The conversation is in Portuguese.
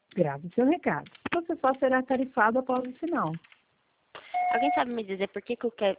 Grave seu recado. Você só será tarifado após o sinal. Alguém sabe me dizer por que o